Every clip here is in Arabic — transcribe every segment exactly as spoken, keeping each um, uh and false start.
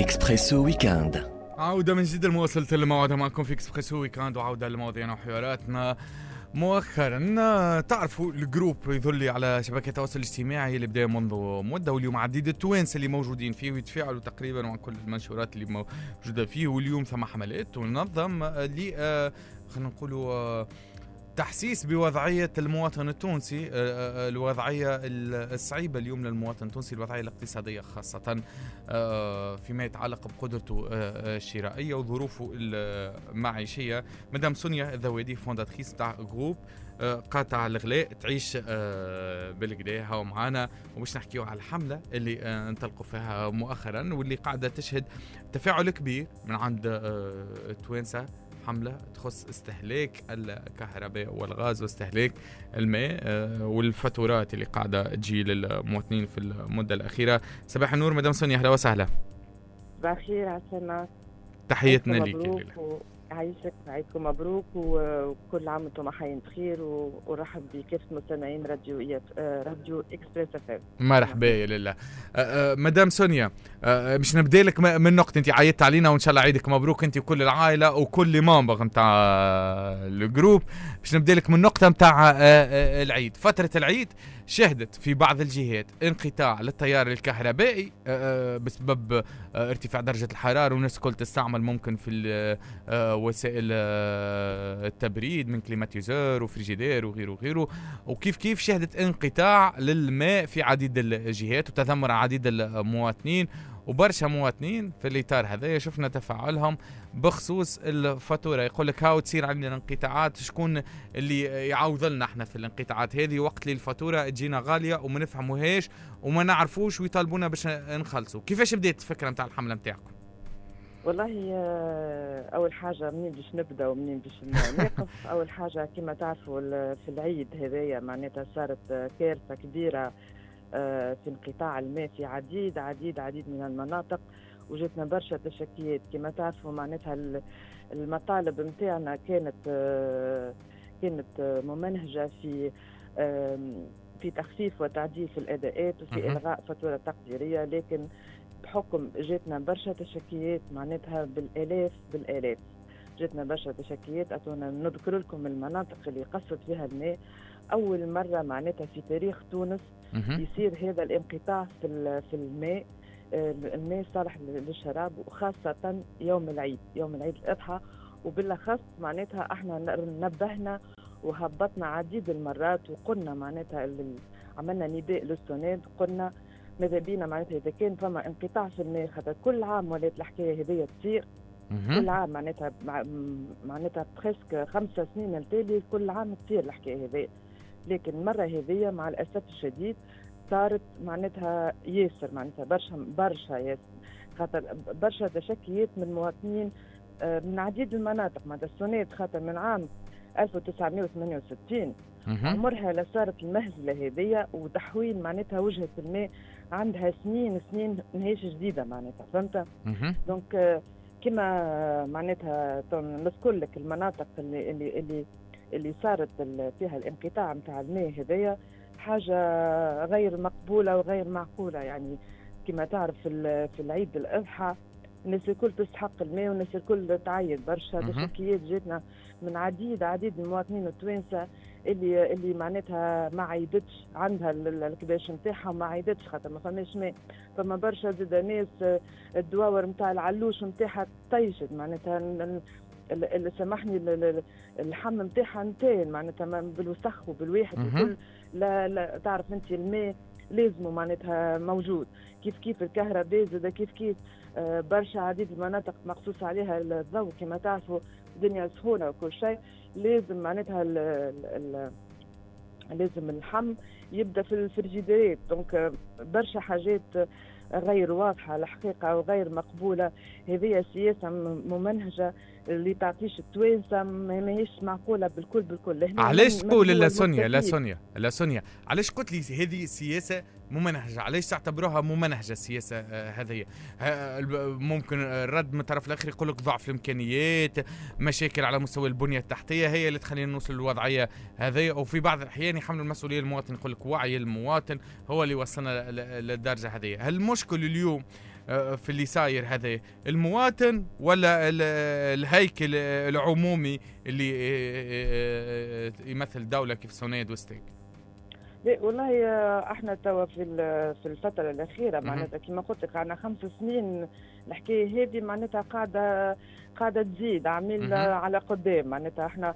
إكسبريسو ويكاند. عودة من جديد المواصلة الموعد معكم في إكسبريسو ويكاند، وعودة لمواضيعنا وحواراتنا. مؤخرا تعرفوا الجروب يظل على شبكة التواصل الاجتماعي اللي بدأ منذ مدة، واليوم عديد التوانسة اللي موجودين فيه ويتفاعلوا تقريبا مع كل المنشورات اللي موجودة فيه. واليوم ثم حملات وننظم ل خلينا نقولوا تحسيس بوضعية المواطن التونسي، الوضعية الصعيبة اليوم للمواطن التونسي، الوضعية الاقتصادية خاصة فيما يتعلق بقدرته الشرائية وظروفه المعيشية. مدام سونيا الذوادي فونداتريس تاع جروب قاطع الغلاء تعيش بالكدا هاو معانا، وباش نحكيو على الحملة اللي انطلقوا فيها مؤخرا واللي قاعدة تشهد تفاعل كبير من عند التوانسة. حملة تخص استهلاك الكهرباء والغاز واستهلاك الماء والفاتورات اللي قاعدة تجي للمواطنين في المدة الأخيرة. صباح النور مدام سونيا، أهلا وسهلا. صباح الخير عسلامة، تحياتنا ليك. مبروك وعيشك، عيدكم مبروك وكل عام وانتم حيين بخير، ورحب بكافة مستمعين راديو إيف راديو إكسبريس اف ام. مرحبا يا لله. مدام سونيا، مش نبدا لك من نقطة انت عيطت علينا، وان شاء الله عيدك مبروك انت وكل العائلة وكل مامبر نتاع الجروب. مش نبدا لك من نقطة نتاع العيد. فترة العيد شهدت في بعض الجهات انقطاع للتيار الكهربائي بسبب ارتفاع درجة الحرارة، والناس الكل تستعمل ممكن في وسائل التبريد من كليماتيزور وفريجيدير وغيره وغيره. وكيف كيف شهدت انقطاع للماء في عديد الجهات وتذمر عديد المواطنين، وبرشا مواطنين في الإطار هذا شفنا تفاعلهم بخصوص الفاتورة. يقول لك هاو تصير عندنا انقطاعات، شكون اللي يعوض لنا احنا في الانقطاعات هذه وقت اللي الفاتورة تجينا غالية وما نفهموهاش وما نعرفوش ويطالبونا باش نخلصوا؟ كيفاش بديت الفكرة متاع الحملة متاعكم؟ والله أول حاجة منين باش نبدأ ومنين باش نقف. أول حاجة كما تعرفوا في العيد هذايا معناتها صارت كارثة كبيرة في انقطاع الماء في عديد عديد عديد من المناطق، وجدنا برشا تشكيات. كما تعرفوا معناتها المطالب متاعنا كانت كانت ممنهجة في في تخفيف وتعديل في الأداءات وفي إلغاء فاتورة تقديرية، لكن بحكم جاتنا برشا تشكيات معناتها بالآلاف بالآلاف. جاتنا برشا تشكيات. أتونا نذكر لكم المناطق اللي قصت فيها الماء. أول مرة معناتها في تاريخ تونس يصير هذا الانقطاع في في الماء، الماء صالح للشراب، وخاصة يوم العيد، يوم العيد الأضحى. وبالأخص معناتها احنا نبهنا وهبطنا عديد المرات وقلنا معناتها عملنا نداء للسناد، قلنا ماذا بينا معناتها إذا كان فما انقطاع في الماء، خاطر كل عام ولات الحكاية هذيا تصير كل عام معناتها معناتها بريسك خمسة سنين التالي كل عام تصير الحكاية هذيا، لكن المرة هذيا مع الأسف الشديد صارت معناتها ياسر، معناتها برشا برشا ياسر، خاطر برشا تشكيات من مواطنين من عديد المناطق. معناتها السناد خاطر من عام ألف وتسعمائة وثمانية وستين عمرها لا صارت المهزلة هذيا وتحويل معناتها وجهة الماء عندها سنين سنين ماهيش جديدة معناتها، فهمت؟ دونك كما معناتها نذكر لك المناطق اللي اللي اللي اللي صارت فيها الانقطاع متاع الماء هذيا حاجة غير مقبولة وغير معقولة. يعني كما تعرف في العيد الأضحى الناس الكل تستحق الماء والناس الكل تعيد. برشا تشكيات جاتنا من عديد عديد المواطنين التوانسة اللي اللي معناتها ما عيدتش، عندها الكباش نتاعها ما عيدتش خاطر ما فماش ماء. فما برشا زاد ناس الدواور نتاع العلوش نتاعها طيشت، معناتها اللي سامحني اللحم نتاعها انتين معناتها بالوسخ وبالواحد وكل. لا لا تعرف انت الماء لازمه معناتها موجود. كيف كيف الكهرباء زاد كيف كيف برشا عديد المناطق مقصوص عليها الضوء. كما تعرفوا الدنيا سخونه وكل شيء، لازم معناتها ال ال لازم اللحم يبدا في الفريجيديرات. دونك برشا حاجات غير واضحه الحقيقه وغير مقبوله. هذه سياسه ممنهجه اللي تعطيش التوانسه ماهيش معقوله بالكل بالكل. علاش تقول لا سونيا لا سونيا لا سونيا علاش قلت لي هذه سياسه ممنهجه؟ علاش تعتبروها ممنهجه السياسه آه هذه؟ آه ممكن الرد من الطرف الاخر يقول لك ضعف الامكانيات، مشاكل على مستوى البنيه التحتيه هي اللي تخلينا نوصل للوضعيه هذه، وفي بعض الاحيان يحملوا المسؤوليه المواطن، يقول لك وعي المواطن هو اللي وصلنا للدرجه هذه. هل المشكل اليوم في اللي صاير هذا؟ المواطن ولا الهيكل العمومي اللي يمثل دولة كيف سونيد وستيك؟ والله احنا توا في في الفتره الاخيره معناتها كما قلت لك عندنا خمس سنين الحكايه هذه معناتها قاعده قاعده تزيد عامل على قدام. معناتها احنا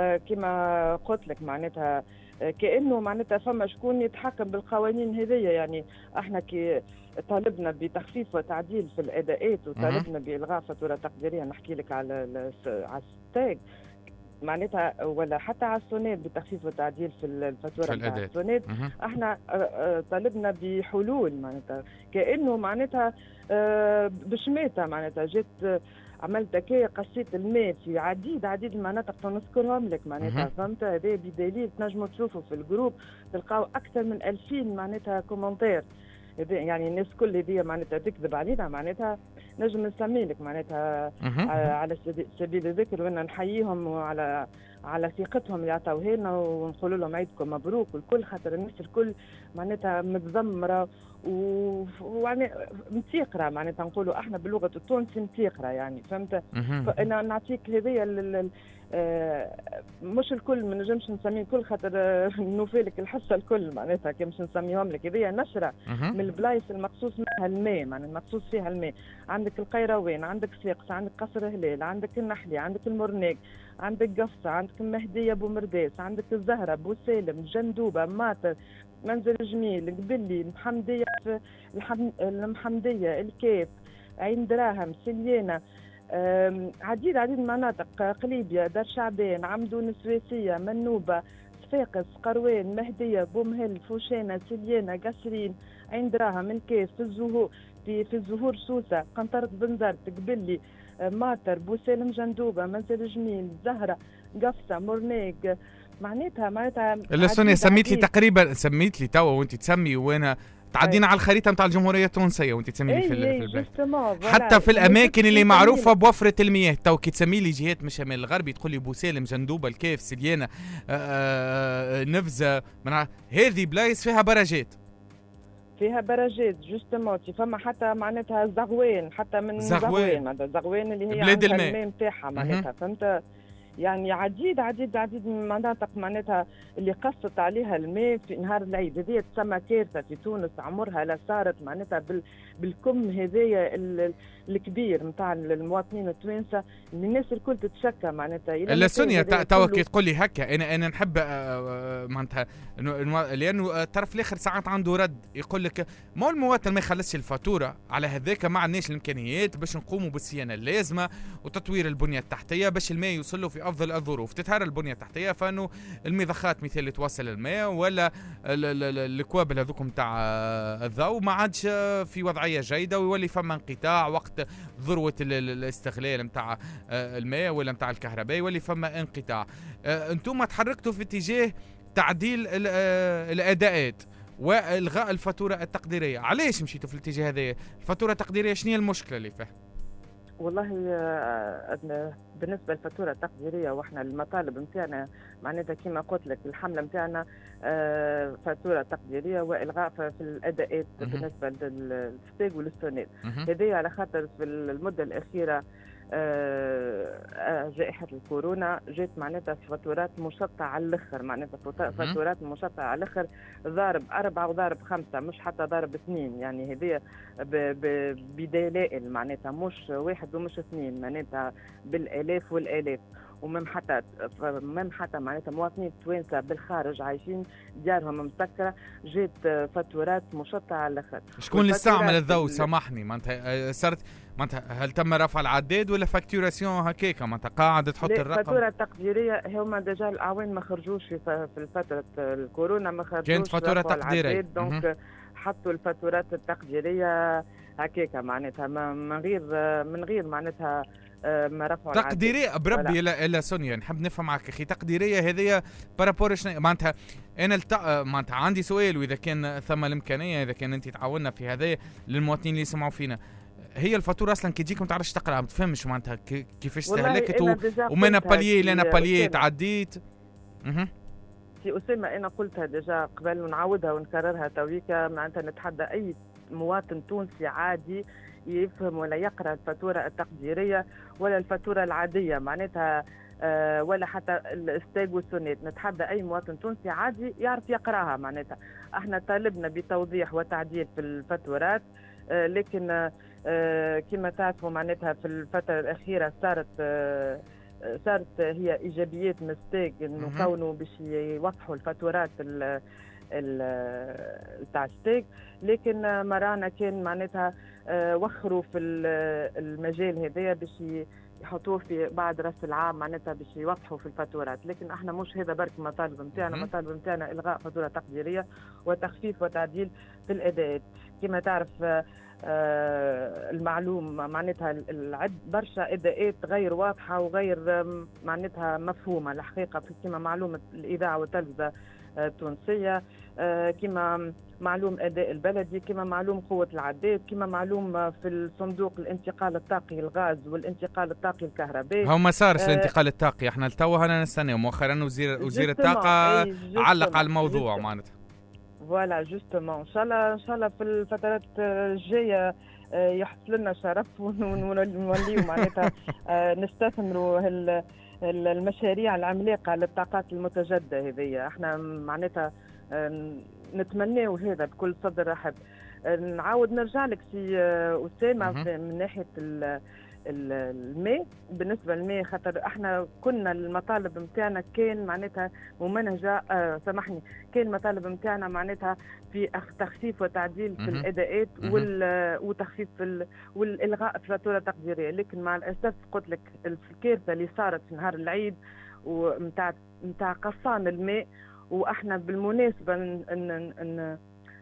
كما قلت لك معناتها كانه معناتها فما شكون يتحكم بالقوانين هذيا. يعني احنا كي طالبنا بتخفيف وتعديل في الاداءات وطالبنا بالغاء فاتوره تقديريه، نحكي لك على على الستاج معناتها ولا حتى على السونيد بتخفيف وتعديل في الفاتوره نتاع السونيد. احنا طالبنا بحلول معناتها كانه معناتها بشميتها معناتها جيت عملت هكايا قصيت الماء في عديد عديد المناطق تنذكرهم لك معناتها فهمت. هذا بدليل تنجموا تشوفوا في الجروب تلقاو اكثر من ألفين معناتها كومنتير. يعني الناس كل هذه معناتها تكذب علينا معناتها نجم نسمي لك معناتها على سبيل الذكر وانا نحييهم وعلى على ثقتهم اللي عطاوها لنا ونقول لهم عيدكم مبروك والكل، خاطر الناس الكل معناتها متذمره ويعني متيقره معناتها نقولوا احنا باللغه التونسيه متيقره يعني فهمت. فانا نعطيك هذيا آه مش الكل ما نجمش نسميه الكل خاطر آه نوفيلك الحصه الكل معناتها كي مش نسميهم لك هذيا نشره من البلايص المخصوص منها الماء معناتها المخصوص فيها الماء. عندك القيروان، عندك ساقس، عندك قصر هلال، عندك النحلي، عندك المرناق، عندك قفصه، عندك المهديه بومرداس، عندك الزهره، بوسالم، جندوبه، ماطر، منزل جميل، قبلي، المحمديه في المحمديه، الكيف، عين دراهم، سليانه، عديد عديد المناطق، قليبية، دار شعبان، عمدون، السويسية، منوبة، صفاقس، قروان، مهدية، بومهل، فوشانة، سليانة، قصرين، عين دراهم، الكاس، في الزهور في, في الزهور سوسة، قنطرة بنزرت، قبلي، ماطر، بوسالم، جندوبة، منزل جميل، زهرة، قفصة، مرناق. معناتها معناتها السونيا سميت لي تقريبا سميت لي توا وانت تسمي وانا تعدينا على الخريطه نتاع الجمهوريه التونسيه وانت تسمي لي في, في البلاد حتى في الاماكن اللي معروفه بوفره المياه. تو كي تسمي لي جهات من الشمال الغربي تقول لي بوسالم، جندوبه، الكيف، سليانه، نفزه، هذه بلايص فيها براجات فيها براجات جوستومون. فما حتى معناتها زغوان حتى من زغوان زغوان اللي هي بلاد الماء نتاعها معناتها فهمت. يعني عديد عديد عديد من المناطق معناتها اللي قصت عليها الماء في نهار العيد. هذه تسمى كارثه في تونس عمرها لا صارت معناتها بالكم هذايا الكبير نتاع المواطنين التوانسه اللي الناس الكل تتشكى معناتها. لا سونيا توا كي تقول لي هكا انا انا نحب معناتها لانه الطرف الاخر ساعات عنده رد يقول لك ما المواطن ما يخلصش الفاتوره على هذاك ما عندناش الامكانيات باش نقوموا بالصيانه اللازمه وتطوير البنيه التحتيه باش الماء يوصل له في افضل الظروف. تتهرى البنيه التحتيه فانه المضخات مثل اللي توصل الماء ولا الكوابل هذوكم تاع الضوء ما عادش في وضعيه جيده ويولي فما انقطاع وقت ذروه الاستغلال نتاع الماء ولا نتاع الكهرباء يولي فما انقطاع. انتم تحركتوا في اتجاه تعديل الاداءات والغاء الفاتوره التقديريه. علاش مشيتوا في الاتجاه هذا؟ الفاتوره التقديريه شنو هي المشكله اللي فيها؟ والله بالنسبه للفاتوره التقديريه واحنا المطالب نتاعنا معناتها كما قلت لك الحمله نتاعنا فاتوره تقديريه والغاء في الاداءات بالنسبه للستيج والستونيت. هذه على خاطر في المده الاخيره جائحة الكورونا جات معناتها فاتورات مشطة على الآخر معناتها فاتورات مشطة على الآخر ضارب أربعة وضارب خمسة مش حتى ضارب اثنين. يعني هذه بدلائل معناتها مش واحد ومش اثنين معناتها بالآلاف والآلاف. ومم حتى مم حتى معناتها مواطنين توانسه بالخارج عايشين ديارهم مسكره جات فاتورات مشطه على الاخر. شكون اللي استعمل الضوء سامحني معناتها صارت معناتها هل تم رفع العداد ولا فاكتوراسيون هكاكا معناتها قاعده تحط الرقم؟ الفاتوره التقديريه هما ديجا الاعوان ما خرجوش في في فتره الكورونا ما خرجوش كانت فاتوره تقديريه دونك حطوا الفاتورات التقديريه هكاكا معناتها من غير من غير معناتها ما رفعوا تقديريه بربي. لا الا سونيا نحب نفهم معك اخي تقديريه هذه بارابور معناتها انا الت... معناتها عندي سؤال واذا كان ثم الامكانيه اذا كان انت تعاوننا في هذا للمواطنين اللي يسمعوا فينا. هي الفاتوره اصلا كي تجيك ما تعرفش تقراها ما تفهمش معناتها كيفاش استهلكت و... ومن باليي لنا باليي تعديت. اها في اسامه انا قلتها ديجا قبل ونعاودها ونكررها تويكا معناتها نتحدى اي مواطن تونسي عادي يفهم ولا يقرأ الفاتورة التقديرية ولا الفاتورة العادية معناتها أه ولا حتى الاستاج والسونيت. نتحدى أي مواطن تونسي عادي يعرف يقرأها. معناتها احنا طالبنا بتوضيح وتعديل في الفاتورات، أه لكن أه كما تعرفوا معناتها في الفترة الأخيرة صارت أه صارت هي إيجابيات مستاج إنه كونوا باش يوضحوا الفاتورات تاع ستيك، لكن مرانا كان معناتها وخروا في المجال هذايا باش يحطوه في بعد راس العام معناتها باش يوضحوا في الفاتورات. لكن احنا مش هذا برك المطالب نتاعنا، المطالب نتاعنا الغاء فاتوره تقديريه وتخفيف وتعديل في الاداءات. كما تعرف آه المعلوم معناتها العد برشا اداءات غير واضحه وغير معناتها مفهومه الحقيقه، كما معلومه الاذاعه والتلفزه التونسيه، آه كما معلوم اداء البلدي، كما معلوم قوه العداد، كما معلوم في الصندوق الانتقال الطاقي الغاز والانتقال الطاقي الكهربائي. هو ما صارش آه الانتقال الطاقي، احنا لتوا هنا نستنى مؤخرا وزير وزير الطاقه علق على الموضوع معناتها. فوالا جوستومون ان شاء الله ان شاء الله في الفترات الجايه يحصل لنا شرف ونوليو معناتها نستثمروا المشاريع العملاقه للطاقات المتجدده هذه. احنا معناتها نتمناو هذا بكل صدر رحب. نعاود نرجع لك سي اسامه من ناحيه الماء. بالنسبه للماء خاطر احنا كنا المطالب نتاعنا كان معناتها ممنهجه آه سامحني كان المطالب نتاعنا معناتها في تخفيف وتعديل في الاداءات وتخفيف في والالغاء الفاتوره التقديريه. لكن مع الاسف قلت لك الكارثه اللي صارت في نهار العيد ونتاع نتاع قصان الماء، واحنا بالمناسبه ن ن ن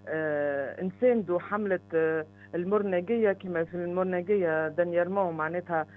آه نساندوا حمله آه المرنجيه كما في المرنجيه دانييرمون معناتها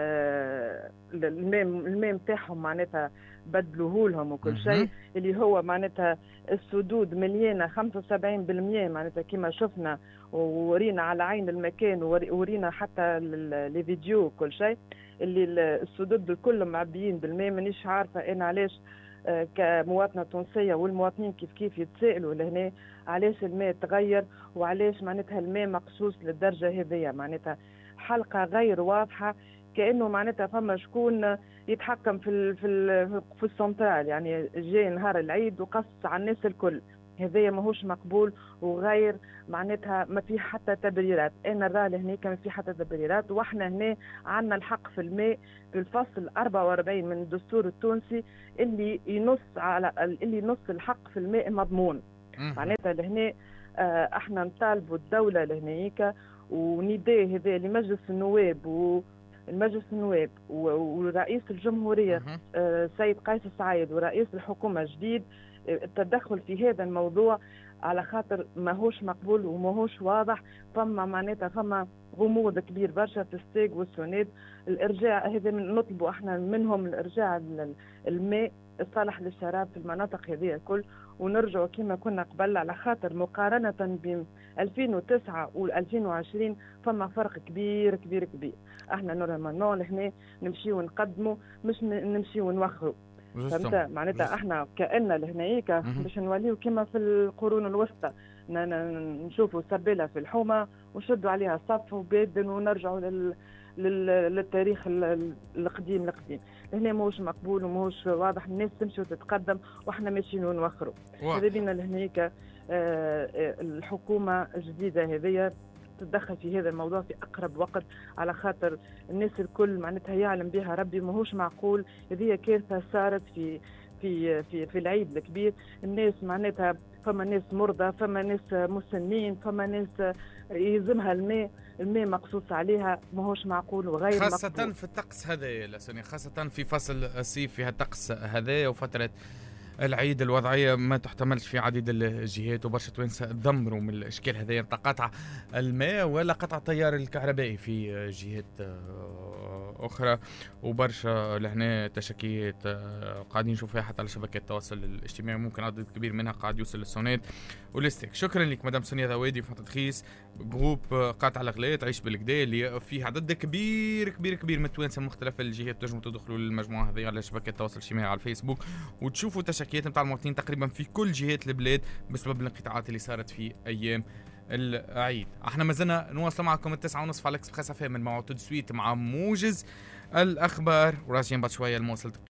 آه الماء الماء نتاعهم معناتها بدلوه لهم وكل شيء، اللي هو معناتها السدود مليانه خمسة وسبعين بالمئة معناتها كما شفنا ورينا على عين المكان ورينا حتى لي فيديو وكل شيء، اللي السدود الكل معبيين بالماء. مانيش عارفه انا علاش كمواطنه تونسيه والمواطنين كيف كيف يتسائلوا لهنا علاش الماء تغير وعلاش معناتها الماء مقصوص للدرجه هذيا. معناتها حلقه غير واضحه، كانه معناتها فما شكون يتحكم في ال في ال في السنترال، يعني جاي نهار العيد وقص على الناس الكل. هذايا ماهوش مقبول وغير معناتها ما في حتى تبريرات. انا نرى لهنيك ما في حتى تبريرات، واحنا هنا عندنا الحق في الماء في الفصل أربعة وأربعين من الدستور التونسي اللي ينص على اللي ينص الحق في الماء مضمون. معناتها لهنا آه احنا نطالبوا الدوله لهنيك ونداء هذا لمجلس النواب والمجلس النواب ورئيس الجمهوريه آه سيد قيس سعيد ورئيس الحكومه الجديد التدخل في هذا الموضوع، على خاطر ماهوش مقبول وماهوش واضح. فما معناتها فما غموض كبير برشا في الستيج والسونيد. الارجاع هذا من نطلبوا احنا منهم الارجاع الماء الصالح للشراب في المناطق هذه الكل، ونرجعوا كما كنا قبل، على خاطر مقارنه بين ألفين وتسعة و ألفين وعشرين فما فرق كبير كبير كبير. احنا نورمالمون لهنا نمشيو ونقدموا مش نمشيو ونوخروا. فهمت معناتها احنا كأننا لهنايك باش نوليو كما في القرون الوسطى نشوفوا سبيله في الحومه ونشدوا عليها صف وبيد ونرجعوا لل... لل... للتاريخ القديم القديم. هنا ماهوش مقبول وماهوش واضح. الناس تمشي وتتقدم واحنا ماشيين ونوخروا. هذا بينا لهنايك الحكومه الجديده هذه تتدخل في هذا الموضوع في اقرب وقت، على خاطر الناس الكل معناتها يعلم بها ربي ماهوش معقول. هذه كارثه صارت في في في في العيد الكبير. الناس معناتها فما ناس مرضى، فما ناس مسنين، فما ناس يلزمها الماء، الماء مقصوص عليها ماهوش معقول وغير خاصة مقبول. خاصة في الطقس هذا يا سونيا، خاصة في فصل الصيف في هالطقس هذا وفترة العيد الوضعية ما تحتملش في عديد الجهات، وبرشا توانسة تدمروا من الاشكال هذه نتاع قطع الماء ولا قطع التيار الكهربائي في جهات اخرى، وبرشا لهنا تشكيات قاعدين نشوف فيها حتى على شبكات التواصل الاجتماعي، ممكن عدد كبير منها قاعد يوصل للسونات والستيك. شكرا لك مدام سونيا ذوادي في تدخيص جروب قاطع الاغلاء تعيش بالكدا اللي فيه عدد كبير كبير كبير من التوانسه من مختلف الجهات. تنجموا تدخلوا للمجموعه هذه على شبكات التواصل الاجتماعي على الفيسبوك وتشوفوا تشكيات نتاع المواطنين تقريبا في كل جهات البلاد بسبب الانقطاعات اللي صارت في ايام العيد. احنا ما زلنا نواصل معكم التسعة ونصف على اكسبريس اف ام من موعد تدسويت مع موجز الاخبار، وراجعين بعد شويه المواصلة